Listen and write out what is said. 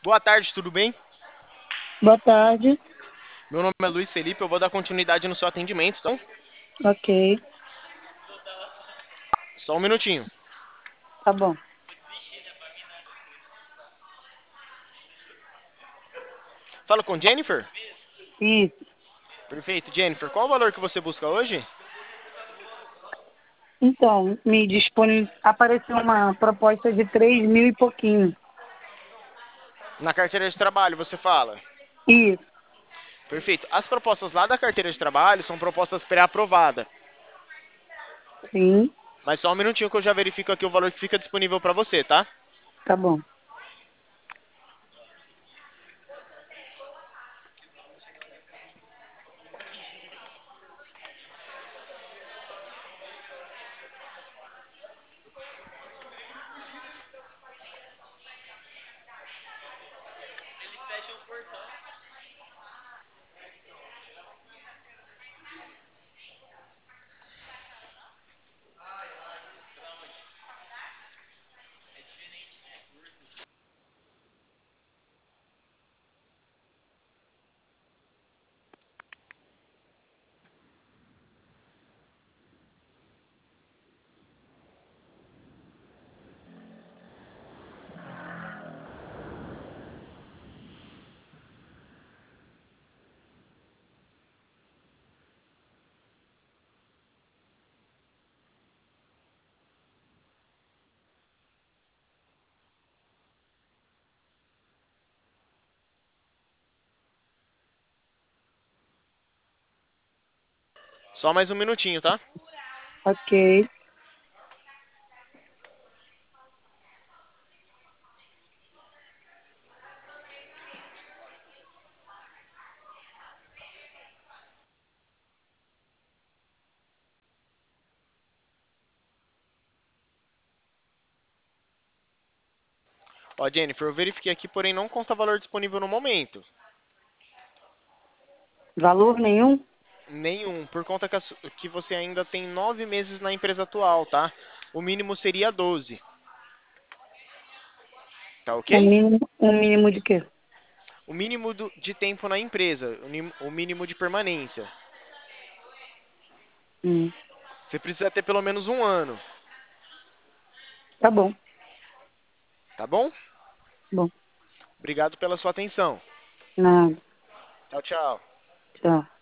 Boa tarde, tudo bem? Boa tarde. Meu nome é Luiz Felipe, eu vou dar continuidade no seu atendimento, então Ok, só um minutinho. tá bom. Fala com Jennifer? Isso. Perfeito, Jennifer. Qual o valor que você busca hoje? Então, apareceu uma proposta de 3.000 e pouquinho. Na carteira de trabalho, você fala. Isso, Perfeito. As propostas lá da carteira de trabalho são propostas pré-aprovadas. sim, Mas só um minutinho que eu já verifico aqui o valor que fica disponível para você, tá? tá bom. Só mais um minutinho, tá? Ok, Ó, Jennifer, eu verifiquei aqui, porém não consta valor disponível no momento. valor nenhum? Nenhum, por conta que você ainda tem 9 meses na empresa atual, tá? O mínimo seria 12, tá ok? Um mínimo de quê? O mínimo de tempo na empresa, o mínimo de permanência. Hum, Você precisa ter pelo menos um ano, tá bom, tá bom? bom. Obrigado pela sua atenção. Nada, Tchau, tchau. tchau.